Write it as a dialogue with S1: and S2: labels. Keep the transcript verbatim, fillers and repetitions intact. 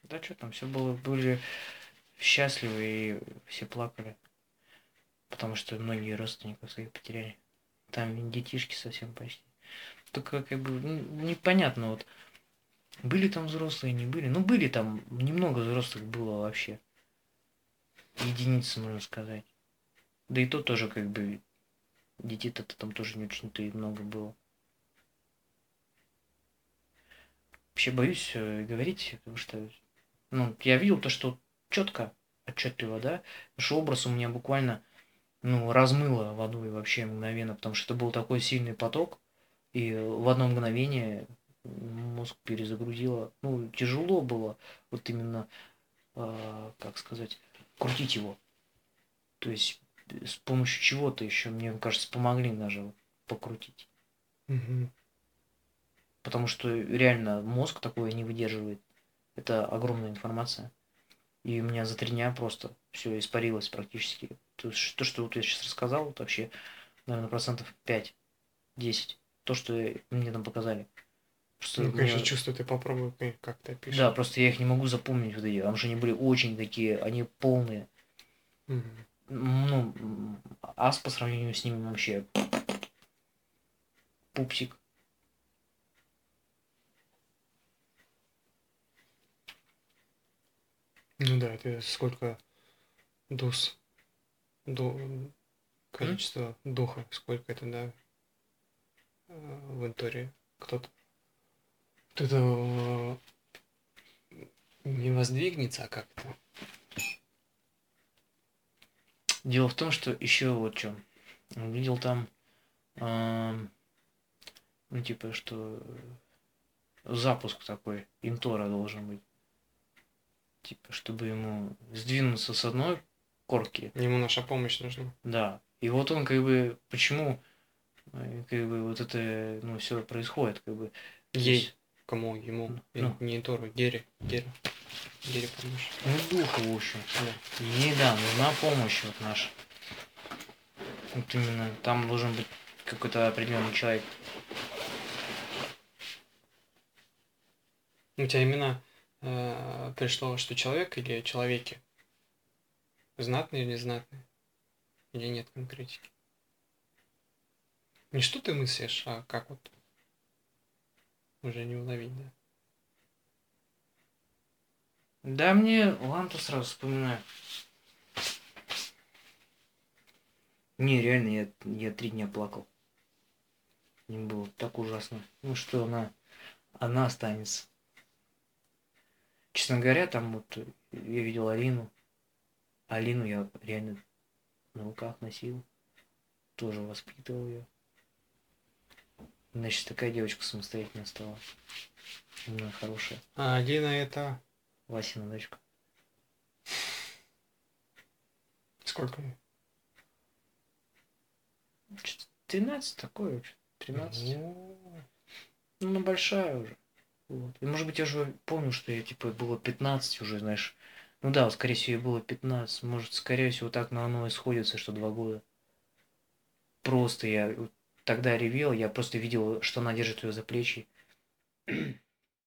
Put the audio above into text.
S1: Да что там, все было, были счастливы и все плакали, потому что многие родственников своих потеряли. Там детишки совсем почти. Только как бы ну, непонятно, вот были там взрослые, не были. Ну, были там, немного взрослых было вообще. Единицы, можно сказать. Да и то тоже как бы детей-то там тоже не очень-то и много было. Вообще боюсь э, говорить, потому что ну, я видел то, что четко, отчетливо, да, потому что образ у меня буквально, ну, размыло водой вообще мгновенно, потому что это был такой сильный поток, и в одно мгновение мозг перезагрузило. Ну, тяжело было, вот именно, э, как сказать, крутить его. То есть с помощью чего-то еще, мне кажется, помогли даже вот покрутить.
S2: Мгм.
S1: Потому что реально мозг такое не выдерживает. Это огромная информация. И у меня за три дня просто все испарилось практически. То, есть, то, что вот я сейчас рассказал, вот вообще, наверное, процентов пять-десять. То, что мне там показали. Просто
S2: Ну, конечно,
S1: мне...
S2: чувство ты попробуй, как как ты
S1: Да,
S2: опишешь.
S1: просто я их не могу запомнить вот эти, потому что они были очень такие, они полные.
S2: Мгм.
S1: Ну, ас по сравнению с ними вообще пупсик.
S2: Ну да, это сколько доз, до,
S1: М?
S2: количество духа, сколько это, да, э, в инторе. Кто-то кто-то э, не воздвигнется, а как-то.
S1: Дело в том, что еще вот что. Видел там, ам, ну типа, что запуск такой интора должен быть. Типа, чтобы ему сдвинуться с одной корки.
S2: Ему наша помощь нужна.
S1: Да. И вот он как бы, почему э, как бы вот это, ну, все происходит, как бы, то
S2: Ей,
S1: есть,
S2: кому, ему,
S1: ну,
S2: не Тору, Гере, Гера, Гере помощь.
S1: ну, духу, в общем.
S2: Да.
S1: Ей, да, нужна помощь вот наша. Вот именно, там должен быть какой-то определенный человек.
S2: У тебя именно э, пришло, что человек или человеки? Знатные или знатные? Или нет конкретики? Не что ты мыслишь, а как вот уже не уловить, да?
S1: Да, мне Ланту сразу вспоминаю. Не, реально, я, я три дня плакал. Мне было так ужасно. Ну, что она, она останется. Честно говоря, там вот я видел Алину. Алину я реально на руках носил. Тоже воспитывал ее. Значит, такая девочка самостоятельная стала. Умная, хорошая.
S2: А Алина это...
S1: Васина дочка.
S2: Сколько ей?
S1: Тринадцать такое вообще. Тринадцать.
S2: Ну,
S1: Ну, она большая уже. Вот. И может быть я уже помню, что я типа было пятнадцать уже, знаешь. Ну да, вот, скорее всего, ей было пятнадцать. Может, скорее всего, так на оно и сходится, что два года. Просто я вот тогда ревел, я просто видел, что она держит ее за плечи.